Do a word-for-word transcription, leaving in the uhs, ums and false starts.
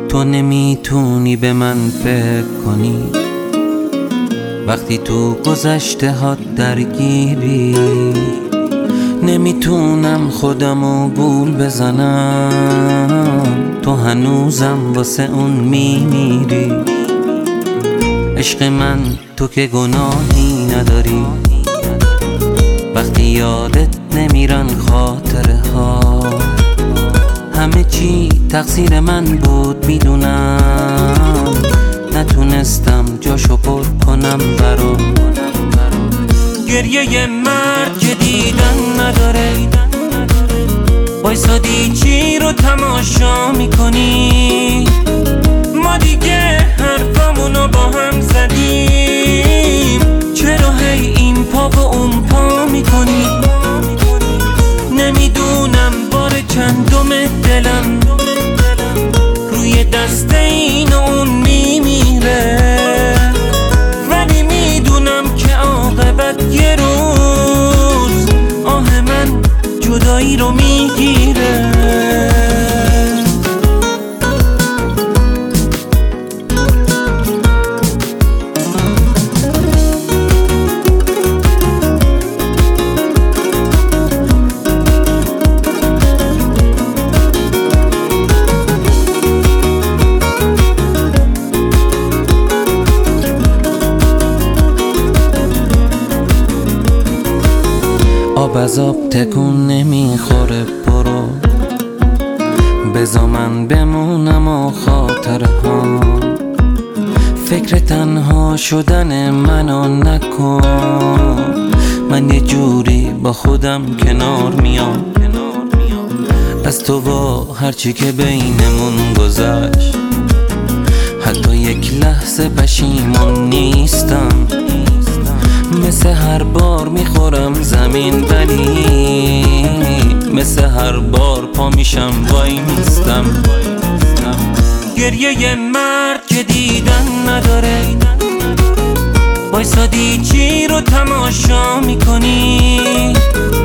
تو نمیتونی به من فکر کنی وقتی تو گذشته ها درگیری. نمیتونم خودمو گول بزنم، تو هنوزم واسه اون میمیری. عشق من تو که گناهی نداری، وقتی یادت نمیرن خاطره ها. همه چی تقصیر من بود میدونم، نتونستم جاشو پر کنم برا. گریه مرد که دیدن نداره، وایسادی چی رو تماشا میکنی؟ ما دیگه حرفمونو با هم زدیم، چرا هی این پا و اون پا میکنی؟ نمیدونم بار چندم دلم روی دست این و اون میمیره، ولی میدونم که عاقبت یه روز آه من جدایی رو میگیره. آب از آب تکون نمیخوره، برو بذار من بمونم و خاطره ها. فکر تنها شدن منو نکن، من یه جوری با خودم کنار میام. از تو با هرچی که بینمون گذشت، حتی یک لحظه پشیمون نیستم. مثل هر بار میخورم زمین، ولی مثل هر بار پا میشم وای میستم. گریه مرد که دیدن نداره، وایسادی چی رو تماشا میکنی؟